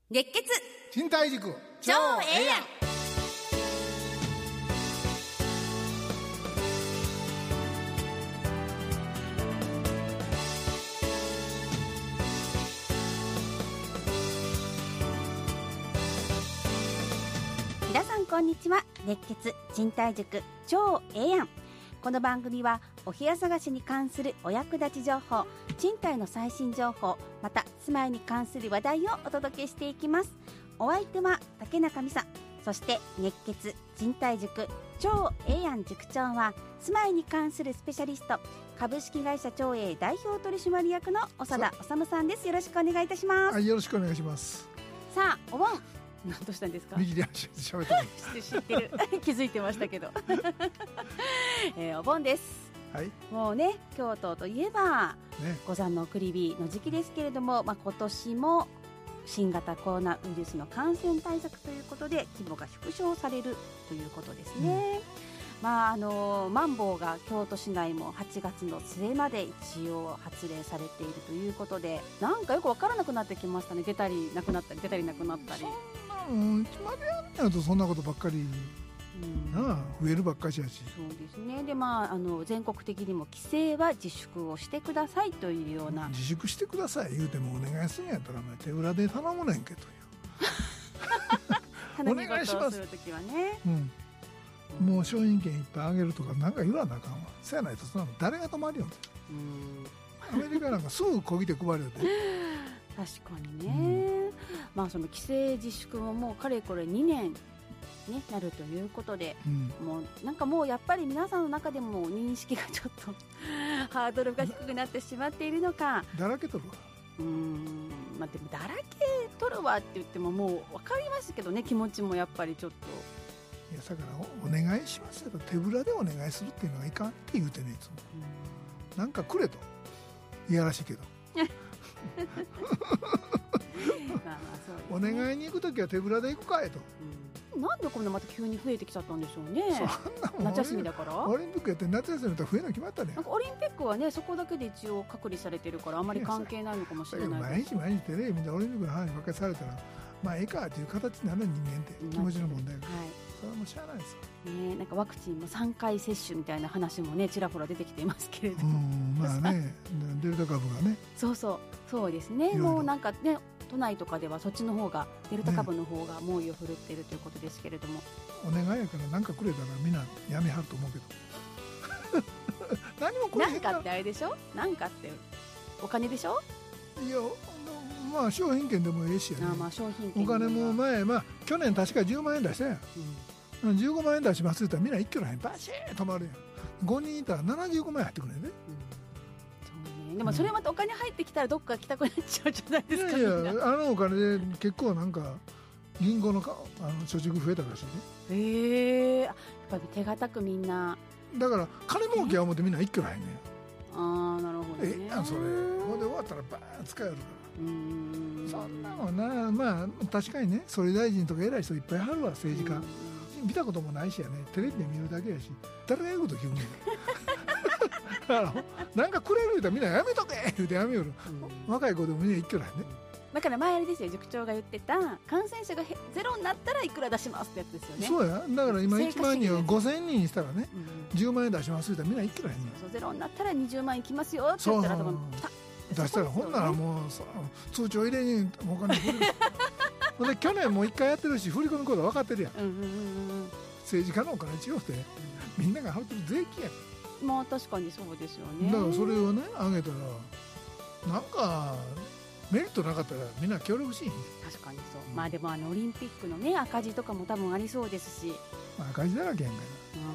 熱血賃貸塾超ええやん。皆さんこんにちは。熱血賃貸塾超ええやん。この番組はお部屋探しに関するお役立ち情報、賃貸の最新情報、また住まいに関する話題をお届けしていきます。お相手は竹中美沙、そして熱血賃貸塾超ええやん塾長は住まいに関するスペシャリスト、株式会社超え代表取締役の長田治さんです。よろしくお願いいたします。 はい、よろしくお願いします。 さあ、お盆何としたんですか？ 右で喋ってます知ってる気づいてましたけど、お盆です。 はい、 もうね、京都といえば、 ね、 五山の送り火の時期ですけれども、今年も新型コロナウイルスの感染対策ということで規模が縮小されるということですね。マンボウが京都市内も8月の末まで一応発令されているということで、なんかよく分からなくなってきましたね。出たりなくなったり出たりなくなったり、 そんなのいつまでやんねやとそんなことばっかり、増えるばっかしやし。 そうですね。で、全国的にも規制は自粛をしてくださいというような。 自粛してください言うてもお願いするんやったら手裏で頼むねんけどお願いします。するときはね、 もう商品券いっぱいあげるとかなんか言わなあかんわ。そうやないとそんなの誰が止まるよんて。アメリカなんかすぐこぎて配るよね確かにね、その規制自粛ももうかれこれ2年ね、なるということで、もうやっぱり皆さんの中でも認識がちょっとハードルが低くなってしまっているのか。 だらけとるわ。 でもだらけとるわって言ってももう分かりますけどね、気持ちもやっぱりちょっと。 いや、だからお願いしますよと手ぶらでお願いするっていうのがいかんって言うてね、いつも。なんかくれと。いやらしいけどお願いに行くときは手ぶらで行くかいと。 なんでこんなまた急に増えてきちゃったんでしょうね。 そんなもん夏休みだからオリンピックやって夏休みだったら増えな決まったね。 なんかオリンピックはね、そこだけで一応隔離されてるからあまり関係ないのかもしれないです。 毎日テレビ見てオリンピックの話ばっかりされたらええかっていう形になる人間って気持ちの問題が、それはもうしゃあないですよ、 なんかワクチンも3回接種みたいな話もねちらほら出てきていますけれども、 デルタ株がね、 そうですね。もうなんかね、都内とかではそっちの方がデルタ株の方が猛威を振るっているということですけれども、 お願いやから何かくれたらみんなやめはると思うけど何もこれなんかってあれでしょ、なんかってお金でしょ。 いや、商品券でもええしやね。 商品券お金も去年確か10万円出したやん、15万円出しますって言ったらみんな一挙らへんバシーン止まるやん。5人いたら75万円入ってくるんやで、 でもそれまたお金入ってきたらどっか来たくなっちゃうじゃないですか。 いやあのお金で結構なんか銀行の貯蓄増えたらしいね。 やっぱり手堅くみんなだから金儲けは思ってみんな一挙らへんねん。 なるほどね。 それこれで終わったらバーン使えるから。そんなのな、確かにね、総理大臣とか偉い人いっぱいあるわ、政治家。見たこともないしやね、テレビで見るだけやし、誰が言うこと聞くねんなんかくれる言うたらみんなやめとけ言うてやめよる、若い子でもみんな一挙らへんね。 だから前あれですよ、塾長が言ってた感染者がゼロになったらいくら出しますってやつですよね。 そうや、だから今1万人を5000人にしたらね、10万円出しますって言ったらみんな一挙らへんねん。 ゼロになったら20万円いきますよって言ったら多分出したら、ほんならもう通帳入れにお金振りほんで去年も1回やってるし振り込みこと分かってるやん、政治家のお金違うて、みんなが払ってる税金やん。 確かにそうですよね。 だからそれをねあげたらなんかメリットなかったらみんな協力しいん。 確かにそう、でもオリンピックのね赤字とかも多分ありそうですし、 赤字だらけやんか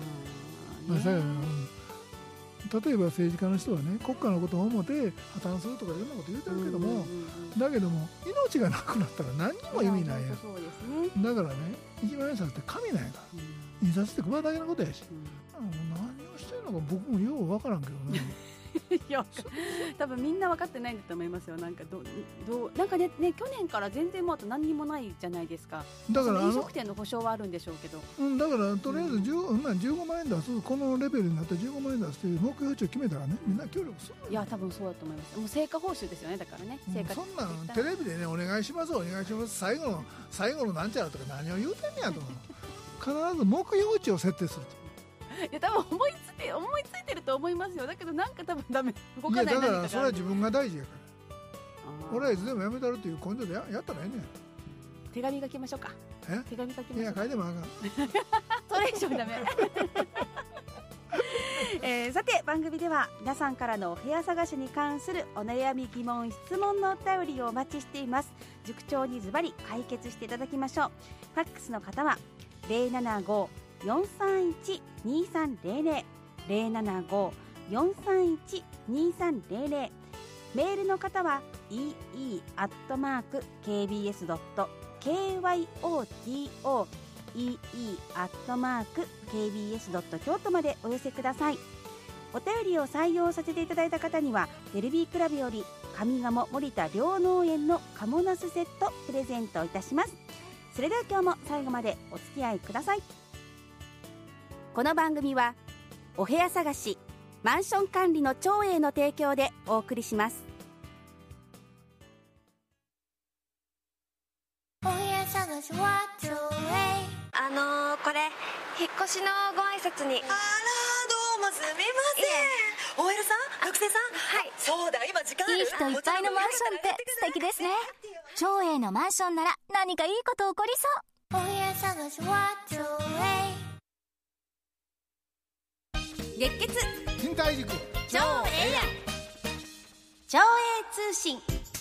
例えば政治家の人はね、国家のことを思って破綻するとかいろんなこと言うてるけども、だけども命がなくなったら何にも意味ないやん。 そうですね。だからね、一万円札って紙なんやから、印刷って配るだけのことやし、何をしてるのか僕もよう分からんけどねいや多分みんな分かってないんだと思いますよ。なんかなんかね去年から全然もうあと何にもないじゃないですか。だから飲食店の保証はあるんでしょうけど、 だからとりあえず15万円出す、このレベルになって15万円出すという目標値を決めたらね、みんな協力する。 いや多分そうだと思います。もう成果報酬ですよね。だからね、 そんなんテレビでね、お願いしますお願いします、最後のなんちゃらとか何を言うてんねやと必ず目標値を設定すると。 いや多分思いついてると思いますよ。だけどなんか多分ダメ、動かない。 いやだからそれは自分が大事やから、俺はいつでもやめたるっていう根性で やったらええねん。 手紙書きましょうか。手紙書きましょう。 いや書いてもあかんそれ以上ダメさて番組では皆さんからのお部屋探しに関するお悩み疑問質問のお便りをお待ちしています。塾長にズバリ解決していただきましょう。ファックスの方は 075-431-2300 075-431-2300、 メールの方は ee@kbs.kyoto ee@kbs.kyoto までお寄せください。お便りを採用させていただいた方にはベルビークラブより上賀茂森田両農園のカモナスセットプレゼントいたします。それでは今日も最後までお付き合いください。この番組はお部屋探しマンション管理の長英の提供でお送りします。 お部屋探しは長英。これ引っ越しのご挨拶に。 あらどうもすみません。OL さん学生さん。はい、そうだ今時間ある。 いい人いっぱいのマンションって素敵ですね。長英のマンションなら何かいいこと起こりそう。お部屋探しは長英。 熱血賃貸塾長英や長英通信。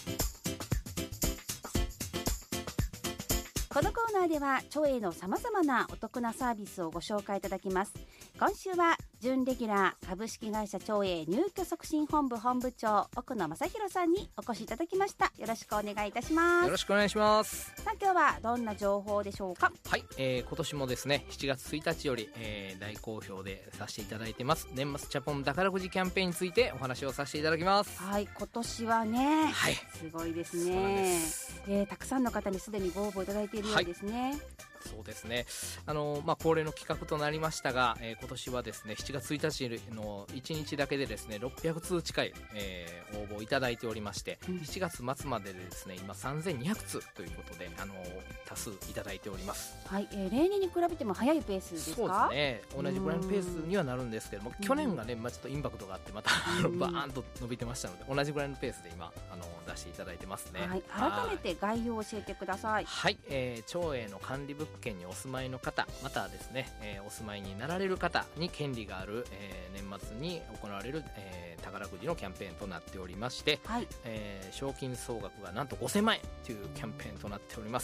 このコーナーでは長英のさまざまなお得なサービスをご紹介いただきます。今週は準レギュラー株式会社長英入居促進本部本部長奥野正弘さんにお越しいただきました。よろしくお願いいたします。 よろしくお願いします。 さあ今日はどんな情報でしょうか。 はい、今年もですね7月1日より、大好評でさせていただいてます年末チャポン宝くじキャンペーンについてお話をさせていただきます。 はい、今年はね、 はい、 すごいですね。たくさんの方にすでにご応募いただいているようですね。 そうですね、恒例の企画となりましたが、今年はですね7月1日の1日だけでですね600通近い、応募いただいておりまして、7月末まででですね今3200通ということで多数いただいております。 はい、例年に比べても早いペースですか。 そうですね、同じぐらいのペースにはなるんですけども、去年がね、ちょっとインパクトがあってまたバーンと伸びてましたので同じぐらいのペースで今出していただいてますね。 はい、改めて概要を教えてください。 はい、長英の管理物件にお住まいの方またはですね、お住まいになられる方に権利がある、年末に行われる、宝くじのキャンペーンとなっておりまして、はい、賞金総額がなんと5000万円というキャンペーンとなっております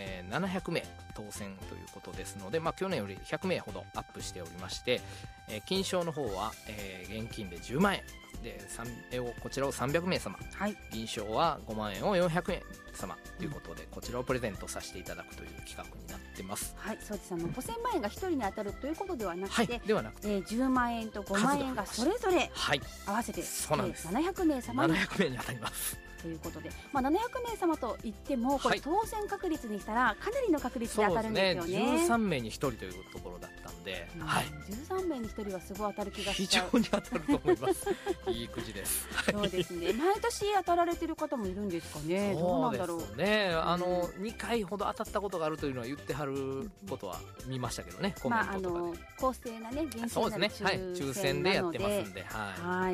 。700名当選ということですので、去年より100名ほどアップしておりまして、金賞の方は、現金で10万円でこちらを300名様、はい、銀賞は5万円を400円様ということで、こちらをプレゼントさせていただくという企画になってます。 はい、そうです。5000万円が1人に当たるということではなくて、 はい、ではなくて 10万円と5万円がそれぞれ合わせて、 そうなんです。 700名様に 700名に当たりますということで、700名様といってもこれ当選確率にしたらかなりの確率で当たるんですよね。 そうですね、13名に1人というところだったんで、はい、 13名に1人はすごい当たる気がしちゃう。 非常に当たると思いますいいくじです。 そうですね、毎年当たられてる方もいるんですかね。どうなんだろう。 そうですね、2回ほど当たったことがあるというのは言ってはることは見ましたけどね、コメントとかで。 公正なね、厳正なる抽選でやってますんで、 はい、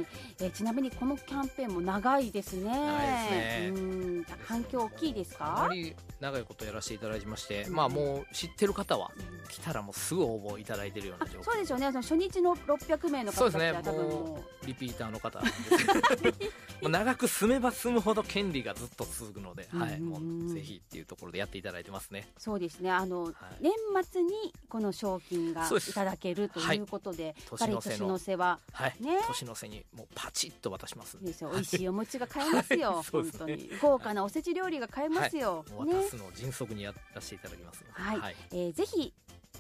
ちなみにこのキャンペーンも長いですね。 長いですね。 反響大きいですか。 あまり長いことやらせていただきまして、もう知ってる方は来たらもうすぐ応募いただいてるような状況。 そうですよね、初日の600名の方たちは多分もうリピーターの方なんですもう長く住めば住むほど権利がずっと続くので、もうぜひっていうところでやっていただいてますね。 そうですね、年末にこの賞金がいただけるということで、年の瀬は、 年の瀬にもうパチッと渡しますんで、 美味しいお餅が買えますよ本当に豪華なおせち料理が買えますよ、 渡すのを迅速にやらせていただきますので、 ぜひ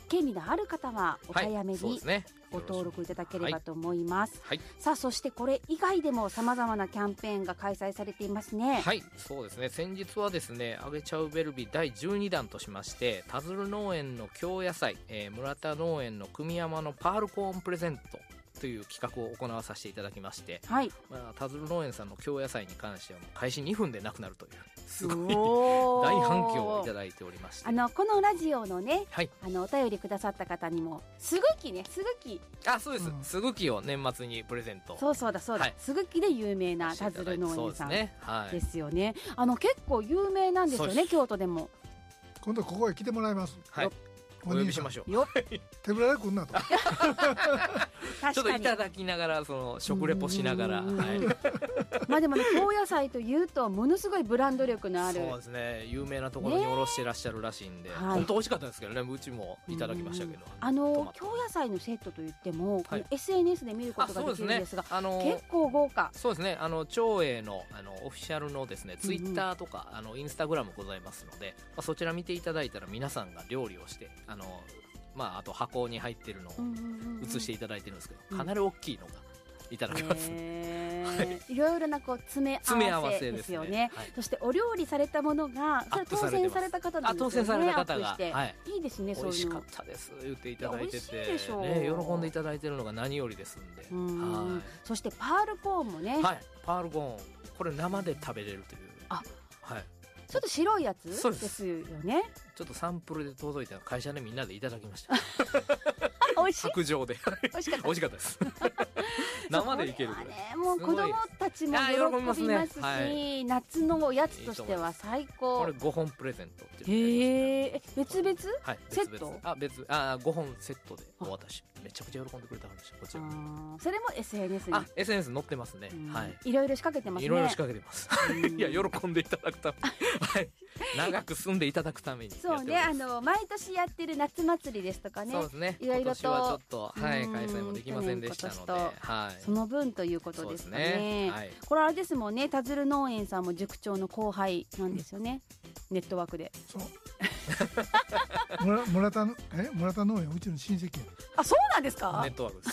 権利のある方はお早めにそうですね、 ご登録いただければと思います。 はい、 さあそしてこれ以外でもさまざまなキャンペーンが開催されていますね。 はい、そうですね。先日はですね、あげちゃうベルビー第12弾としまして、田鶴農園の京野菜、村田農園の組山のパールコーンプレゼントという企画を行わさせていただきまして、 はい、 田鶴農園さんの京野菜に関してはもう開始2分でなくなるというすごいおー大反響をいただいておりまして、 このラジオのね、 はい、 お便りくださった方にもすぐきね、すぐき、 あ、そうです、すぐきを年末にプレゼント、 そうだ、はい、すぐきで有名な田鶴農園さんですよね。結構有名なんですよね、京都でも。 今度ここへ来てもらいます。 はい、お呼びしましょう。 よ手ぶらで来んなとちょっといただきながら、その食レポしながら、はい、 まあでもね、京野菜というとものすごいブランド力のある、 そうですね、有名なところに卸してらっしゃるらしいんで、本当美味しかったですけどね、うちもいただきましたけど、 京野菜のセットといっても、はい、SNS で見ることができるんですが、結構豪華。 そうですね、長栄のオフィシャルのですね、ツイッターとかインスタグラムございますので、そちら見ていただいたら皆さんが料理をしてあと箱に入ってるのを写していただいてるんですけど、かなり大きいのがいただけます、 いろいろな詰め合わせですよね。そしてお料理されたものがそれ当選された方なんですよね。当選された方が、いいですね。 美味しかったです言っていただいてて、喜んでいただいてるのが何よりですんで。 そしてパールコーンもね、 パールコーン、これ生で食べれるという、 ちょっと白いやつですよね。 ちょっとサンプルで届いた会社でみんなでいただきました。 美味しい。 白状で美味しかったです。生でいけるぐらい。 もう子供たちも喜びますし、夏のおやつとしては最高。 これ5本プレゼントっていう。 別々？セット？ 5本セットでお渡し。めちゃくちゃ喜んでくれた話、こちら。 それも SNS に。 SNS 載ってますね。はい。 いろいろ仕掛けてますね。 いろいろ仕掛けてます。いや、喜んでいただくために、はい、長く住んでいただくために。 そうね、毎年やってる夏祭りですとかね。 そうですね。 いろいろと。 今年はちょっと開催もできませんでしたので、 その分ということですかね。これあれですもんね、田鶴農園さんも塾長の後輩なんですよね。ネットワークで。 そう。村田農園うちの親戚や。 あ、そうなんですか。 ネットワークです。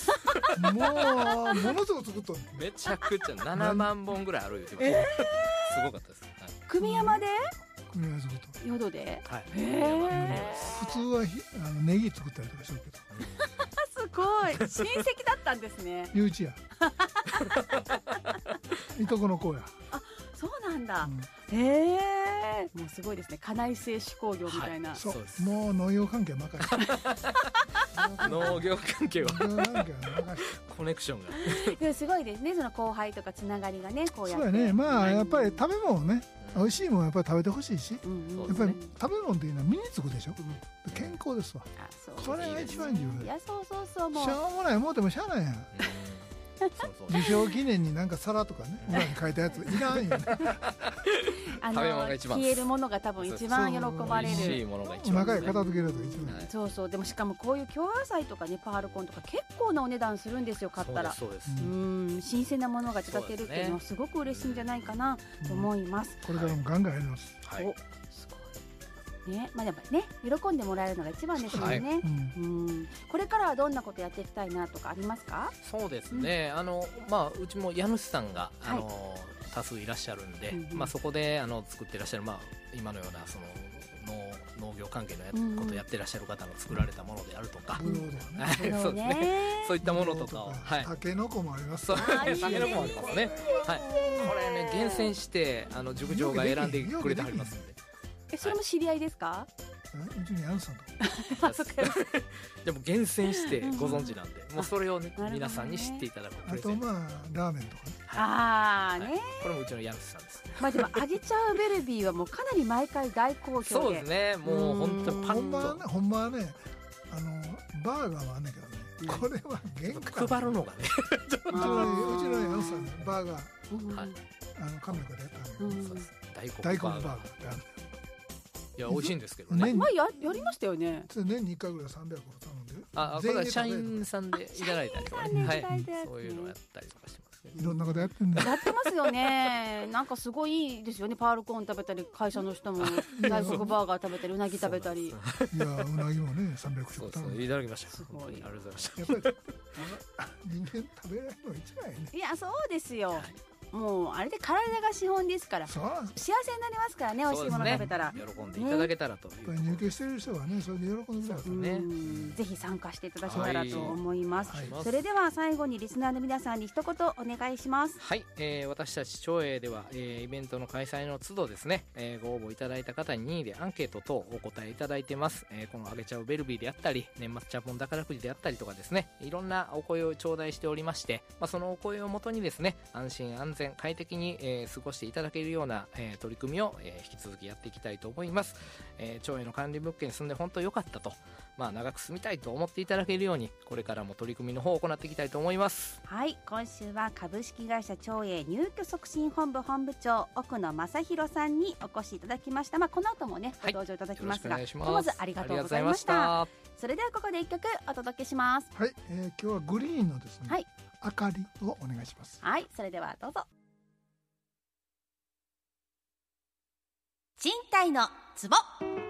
ものすごく作っとる。 めちゃくちゃ7万本ぐらいあるよ。すごかったです。 組山で。 組山作っとる。 淀で。 普通はネギ作ったりとかしてるけど。 すごい、親戚だったんですね。 身内や。いとこの子や。 あ、そうなんだ。もうすごいですね。家内製手工業みたいな。 そう、もう農業関係任せ。 農業関係はコネクションがすごいですね。その後輩とかつながりがね、こうやって。 そうやね。まあやっぱり食べ物ね、美味しいものやっぱり食べてほしいし、やっぱり食べ物っていうのは身につくでしょ。健康ですわ。それが一番重要。 いや、そうしょうもないもうでもしゃあないやん。受賞記念になんか皿とかね、裏に書いたやついらんよね。 消えるものが多分一番喜ばれる。 お腹へ片付けると一番。 そうそう。でもしかもこういう京野菜とかね、パールコーンとか結構なお値段するんですよ、買ったら。新鮮なものがいただけるっていうのはすごく嬉しいんじゃないかなと思います。 これからもガンガンやります。 ね、まあやっぱりね、喜んでもらえるのが一番ですよね。これからはどんなことやっていきたいなとかありますか？ そうですね。うちも家主さんが多数いらっしゃるんで、そこで作っていらっしゃる今のようなその農業関係のことをやってらっしゃる方の作られたものであるとか、そうですね。そういったものとかを、 タケノコもあります。 タケノコもありますね。はい。これね、厳選して塾長が選んでくれてはりますんで。 それも知り合いですか？ うちにあるさんとか。 でも厳選してご存知なんで、もうそれをね、皆さんに知っていただく。 あとラーメンとかね。 これもうちの家主さんです。 まあでもあげちゃうベルビーはもうかなり毎回大好評で。 そうですね。もう本当にパッと。 ほんまはね、バーガーはあんねんけどね。これは限界。 配るのがね。 うちの家主さんバーガー、カメラでやったの。大根バーガーってある。 いや、美味しいんですけどね。 やりましたよね。 年に1回ぐらい300個頼んでる。 これは社員さんでいただいたりとかね。はい。そういうのをやったりとかしてます。 いろんなことやってんね。 やってますよね。なんかすごいですよね。パールコーン食べたり、会社の人も外国バーガー食べたり、うなぎ食べたり。 いや、うなぎもね、300食そういただきました。 すごい。 ありがとうございました。 やっぱり人間食べられるのが一番やね。 いや、そうですよ。もうあれで体が資本ですから。幸せになりますからね、美味しいもの食べたら。 喜んでいただけたらという。 入居してる人はね、それで喜んでくださいね。 ぜひ参加していただけたらと思います。それでは最後にリスナーの皆さんに一言お願いします。 はい、私たち長英では、イベントの開催の都度ですね、ご応募いただいた方に任意でアンケート等お答えいただいてます。このあげちゃうベルビーであったり、年末チャポン宝くじであったりとかですね、いろんなお声を頂戴しておりまして、そのお声をもとにですね、安心安全快適に、過ごしていただけるような、取り組みを、引き続きやっていきたいと思います。長英の管理物件に住んで本当良かったと、長く住みたいと思っていただけるように、これからも取り組みの方を行っていきたいと思います。 はい、今週は株式会社長英入居促進本部本部長奥野正弘さんにお越しいただきました。この後もねご登場いただきますが、ひとまずありがとうございました。それではここで一曲お届けします。 はい、今日はグリーンのですね、はい、明かりをお願いします。 はい、それではどうぞ。賃貸のツボ。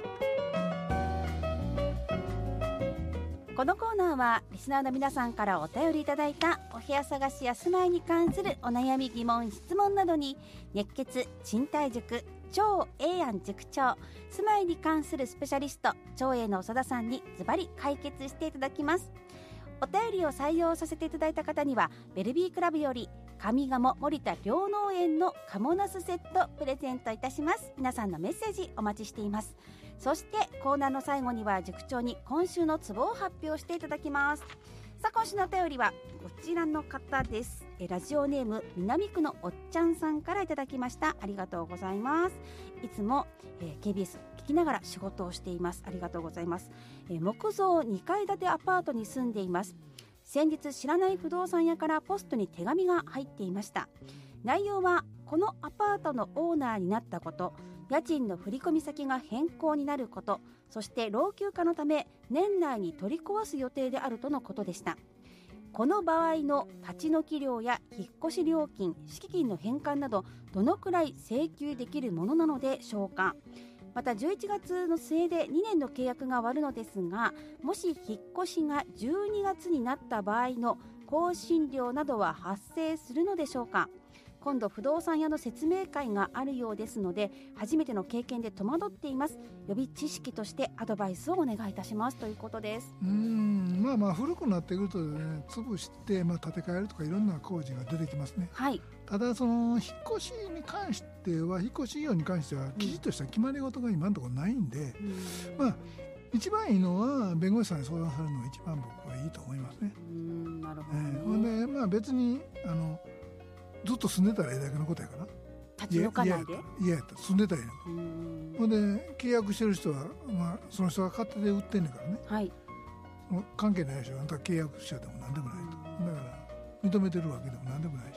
このコーナーはリスナーの皆さんからお便りいただいたお部屋探しや住まいに関するお悩み疑問質問などに、熱血賃貸塾超英安塾長、住まいに関するスペシャリスト長英の長田さんにズバリ解決していただきます。お便りを採用させていただいた方にはベルビークラブより上賀茂森田両農園のカモナスセットプレゼントいたします。皆さんのメッセージお待ちしています。そしてコーナーの最後には塾長に今週のツボを発表していただきます。さあ、今週のお便りはこちらの方です。ラジオネーム南区のおっちゃんさんからいただきました。ありがとうございます。いつも、KBS 聞きながら仕事をしています。ありがとうございます。木造2階建てアパートに住んでいます。先日知らない不動産屋からポストに手紙が入っていました。内容はこのアパートのオーナーになったこと、家賃の振込先が変更になること、そして老朽化のため年内に取り壊す予定であるとのことでした。この場合の立ち退き料や引っ越し料金、敷金の返還などどのくらい請求できるものなのでしょうか。また11月の末で2年の契約が終わるのですが、もし引っ越しが12月になった場合の更新料などは発生するのでしょうか。今度不動産屋の説明会があるようですので、初めての経験で戸惑っています。予備知識としてアドバイスをお願いいたしますということです。 古くなってくるとね、潰して、建て替えるとかいろんな工事が出てきますね。 はい。 ただその引っ越しに関しては、引っ越し費用に関してはきちっとした決まり事が今のところないんで、一番いいのは弁護士さんに相談されるのが一番僕はいいと思いますね。 なるほどね。 で別にずっと住んでたらええだけのことやから、 立ち退かないで嫌やったら住んでたらええの。ほんで契約してる人は、その人が勝手で売ってんねんからね、はい、関係ないでしょ。あんた契約者でも何でもないと。だから認めてるわけでも何でもないし、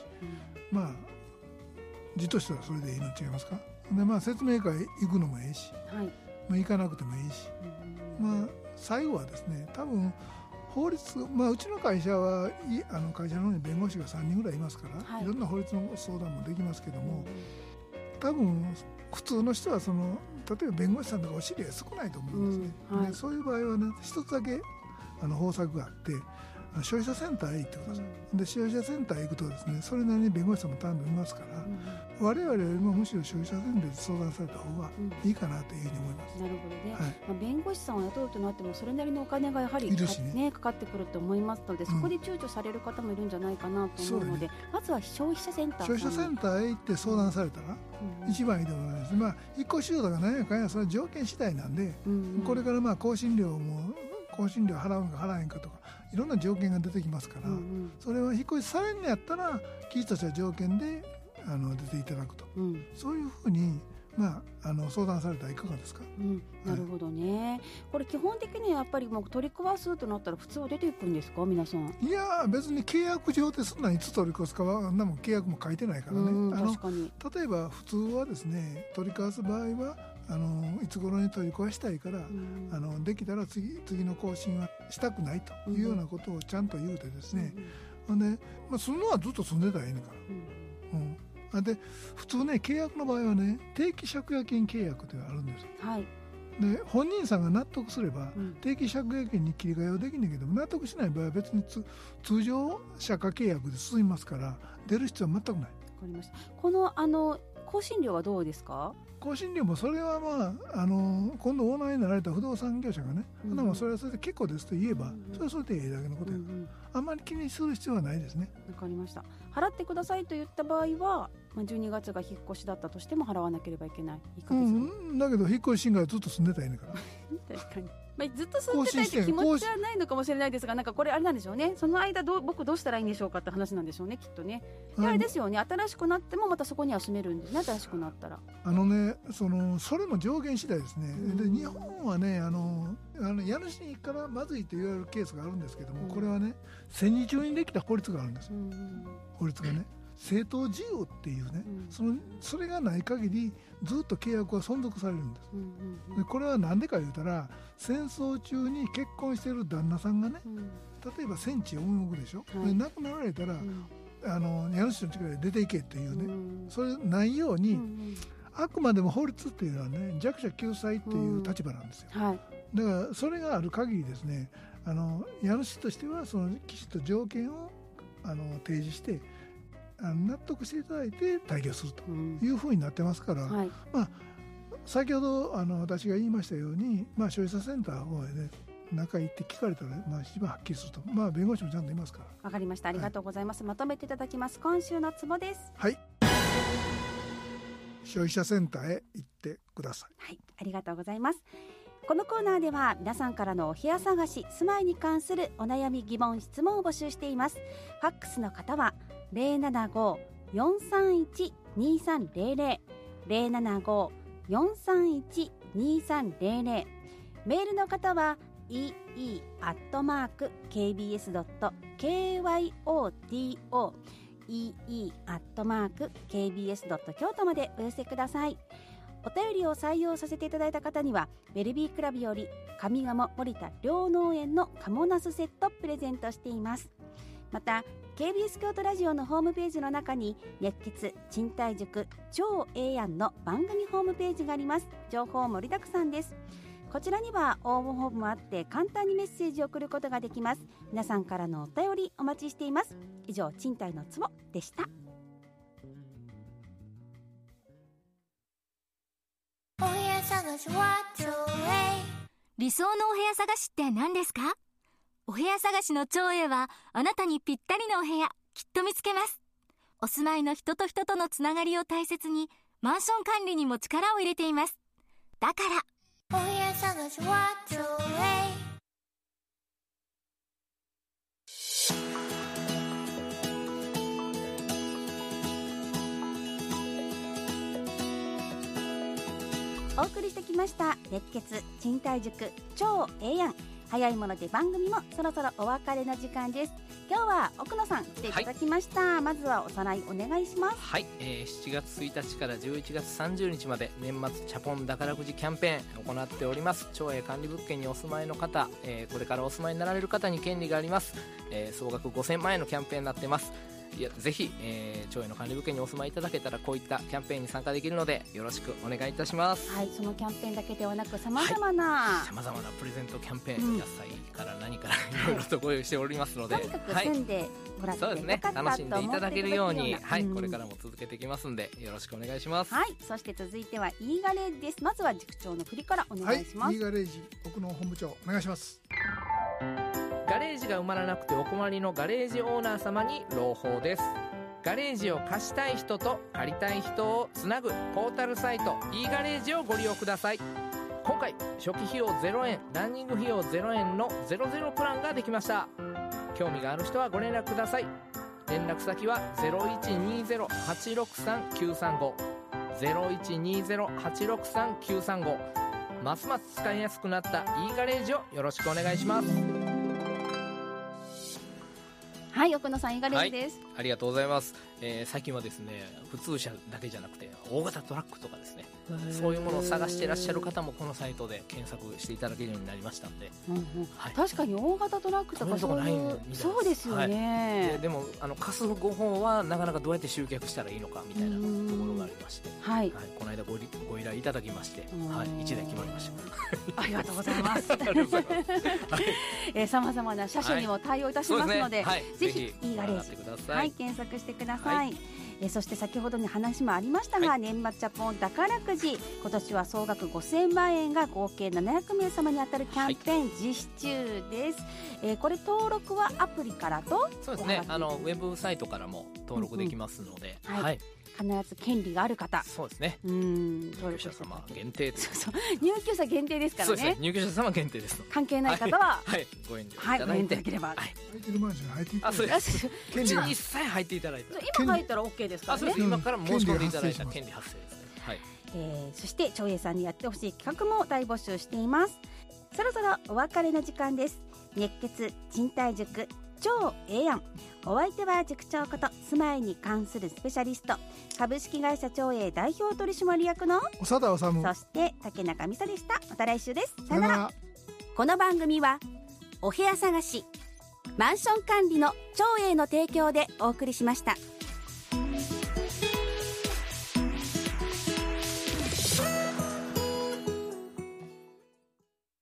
字としてはそれでいいの違いますか。で説明会行くのもええし、はい、行かなくてもいいし、最後はですね、多分法律、うちの会社は会社の方に弁護士が3人ぐらいいますから、はい、いろんな法律の相談もできますけども、多分普通の人は例えば弁護士さんとかお知り合い少ないと思うんですね。でそういう場合はね、一つだけ方策があって、消費者センターへ行ってください。で消費者センターへ行くとですね、それなりに弁護士さんも単独いますから、我々よりもむしろ消費者センターで相談された方がいいかなというふうに思います。 なるほどね。はい、弁護士さんを雇うとなってもそれなりのお金がやはりかかってくると思いますので、そこで躊躇される方もいるんじゃないかなと思うので、まずは消費者センター、 消費者センターへ行って相談されたら一番いいと思います。引っ越し料とか何やかんやそれは条件次第なんで、これから更新料払うんか払えんかとかいろんな条件が出てきますから、それは引っ越しされるんやったらきちっとした条件で出ていただくと、そういうふうに相談されたらいかがですか。 なるほどね。これ基本的にはやっぱりもう取り壊すとなったら普通は出ていくんですか、皆さん。 いや別に契約上でそんなにいつ取り壊すかは契約も書いてないからね。 確かに。 例えば普通はですね、取り壊す場合はいつ頃に取り壊したいから、できたら次の更新はしたくないというようなことをちゃんと言うてですね、 で、住むのはずっと住んでたらいいのから、で普通ね契約の場合はね定期借家金契約ってあるんですよ、はい、で本人さんが納得すれば、定期借家金に切り替えはできないけど納得しない場合は別に通常借家契約で進みますから出る必要は全くない。わかりました。この更新料はどうですか？ 更新料もそれは今度オーナーになられた不動産業者がね、それはそれで結構ですと言えば、それはそれでいいだけのことや、あんまり気にする必要はないですね。 わかりました。払ってくださいと言った場合は、12月が引っ越しだったとしても払わなければいけない。 だけど引っ越し新がずっと住んでたらいいねんから確かにずっと住んでたいって気持ちはないのかもしれないですが、なんかこれあれなんでしょうね。その間僕どうしたらいいんでしょうかって話なんでしょうね、きっとね。あれですよね、新しくなってもまたそこには住めるんですね。新しくなったらそれも上限次第ですね、で日本はね家主からまずいと言われるケースがあるんですけども、これはね戦時中にできた法律があるんですよ、法律がね正当事由っていうね、それがない限りずっと契約は存続されるんです、でこれは何でか言うたら戦争中に結婚している旦那さんがね、例えば戦地赴くでしょ、で亡くなられたら、家主の力で出ていけっていうね、それないように、あくまでも法律っていうのはね弱者救済っていう立場なんですよ、だからそれがある限りですね家主としてはきちっと条件を提示して納得していただいて退去するというふうになってますから、先ほど私が言いましたように、消費者センターの方でね中行って聞かれたら、一番はっきりすると、弁護士もちゃんといますから。 わかりました。ありがとうございます、まとめていただきます。今週のツボです。 はい、消費者センターへ行ってください。 はい、ありがとうございます。このコーナーでは皆さんからのお部屋探し、住まいに関するお悩み疑問質問を募集しています。ファックスの方は 075-431-2300 075-431-2300、 メールの方は ee@kbs.kyoto ee@kbs.kyoto までお寄せください。お便りを採用させていただいた方にはベルビークラブより上賀茂森田両農園のカモナスセットプレゼントしています。また KBS 京都ラジオのホームページの中に熱血賃貸塾超ええやんの番組ホームページがあります。情報盛りだくさんです。こちらには応募フォームもあって簡単にメッセージを送ることができます。皆さんからのお便りお待ちしています。以上、賃貸のツボでした。 お部屋探しは理想のお部屋探しって何ですか？お部屋探しの超英はあなたにぴったりのお部屋きっと見つけます。お住まいの人と人とのつながりを大切にマンション管理にも力を入れています。だからお部屋探しは超英。 お送りしてきました熱血賃貸塾超ええやん。早いもので番組もそろそろお別れの時間です。今日は奥野さん来ていただきました、まずはおさらいお願いします。 はい、7月1日から11月30日まで年末チャポン宝くじキャンペーン行っております。町営管理物件にお住まいの方、これからお住まいになられる方に権利があります。総額5000万円のキャンペーンになってます。ぜひ、町営の管理物件にお住まいいただけたらこういったキャンペーンに参加できるのでよろしくお願いいたします。 はい、そのキャンペーンだけではなくさまざまなプレゼントキャンペーン、野菜から何からいろいろとご用意しておりますので、 とにかく住んでもらってよかったと思っていただけるように、 そうですね、楽しんでいただけるように、これからも続けていきますのでよろしくお願いします。 はい、そして続いては E ガレージです。まずは塾長の振りからお願いします。 E ガレージ奥野本部長お願いします。 ガレージが埋まらなくてお困りのガレージオーナー様に朗報です。ガレージを貸したい人と借りたい人をつなぐポータルサイト E ガレージをご利用ください。今回初期費用0円ランニング費用0円の00プランができました。興味がある人はご連絡ください。連絡先は 0120-863-935 0120-863-935。ますます使いやすくなった E ガレージをよろしくお願いします。 はい、奥野さん、E ガレージです。 ありがとうございます。 最近はですね普通車だけじゃなくて大型トラックとかですね、そういうものを探していらっしゃる方もこのサイトで検索していただけるようになりましたので、 はい、確かに大型トラックとかそういうそうですよね、 はい、でも貸す方法はなかなかどうやって集客したらいいのかみたいなところがありまして、はいはい、この間ご依頼いただきまして、はい、1台決まりましたありがとうございますさまざまな車種にも対応いたしますので、はい、ぜひいいガレージ、はい、検索してください、はい。そして先ほどに話もありましたが、はい、年末ジャポン宝くじ、今年は総額5000万円が合計700名様に当たるキャンペーン実施中です、はい。これ登録はアプリからと、 そうですね、ウェブサイトからも登録できますので、はいはい、 必ず権利がある方、 そうですね、入居者様限定です、 そう入居者限定ですからね、 そうですね、入居者様限定ですので、 関係ない方は、 はいはい、ご遠慮いただいて、 はい、ご遠慮いただければ、はい、 入ってるマンション入っていただいて、 そうですうちに一切入っていただいて、 今入ったら OK ですからね、 そうです、今から申し込んでいただいた権利発生ですね、はい。 そして長英さんにやってほしい企画も大募集しています。そろそろお別れの時間です。熱血賃貸塾超ええやん、お相手は塾長こと住まいに関するスペシャリスト株式会社長英代表取締役の長田治、 そして竹中美沙でした。また来週です。さよなら。この番組はお部屋探しマンション管理の長英の提供でお送りしました。